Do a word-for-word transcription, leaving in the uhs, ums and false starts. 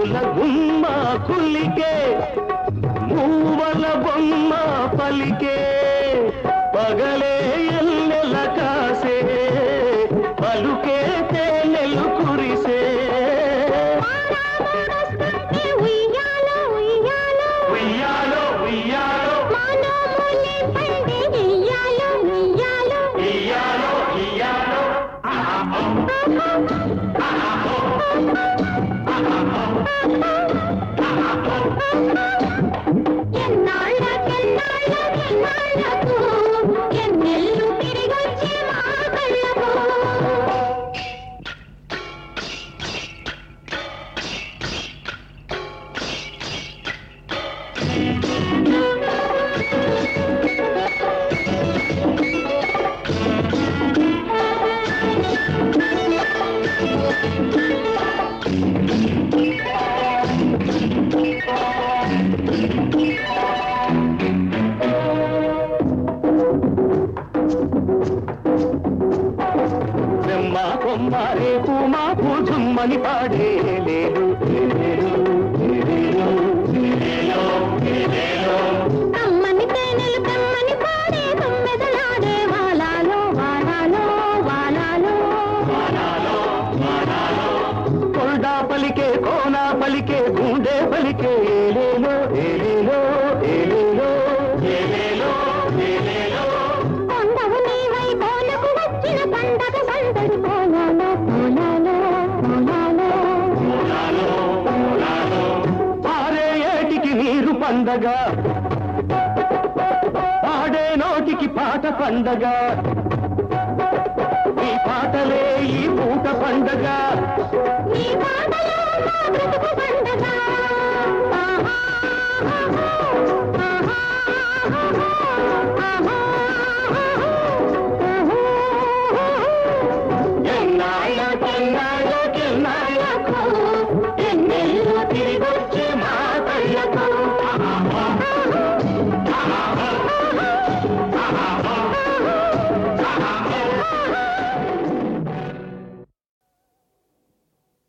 ముద్దుల గుమ్మ కులికే మూవల బొమ్మ పలికే పగలే ఎల్లెల కాసే పలుకే తేనెలు కురిసే ఉయ్యాలో ఉయ్యాలో ఉయ్యాలో ఉయ్యాలో ఇయ్యాలో ఇయ్యాలో ఇయ్యాలో ఇయ్యాలో ఎన్నాళ్ళకెన్నాళ్ళకెన్నాళ్ళకు ఎన్నెల్లు తిరిగొచ్చే మా కళ్ళకు రేపు మాకు జుమ్మని పాడే లేదు కమ్మని తేనెలు కమ్మని పాడే తొమ్మెదలాడే వాలాలో వాలాలో వాలాలో కొల్డా పలికే కోనా పలికే గుండె పలికే ఏలేలో ఏలేలో ఏలేలో ఏలేలో ఏలేలో కొండవు నీవై కోనకు వచ్చిన పండగ సందడి కోలాలో కోలాలో కోలాలో పారే ఏటికి నీరు పండగ పాడే నోటికి పాట పండగ ఈ పాటలే ఈ పూట పండగ ఈ పాటలో మా బ్రతుకు పండగ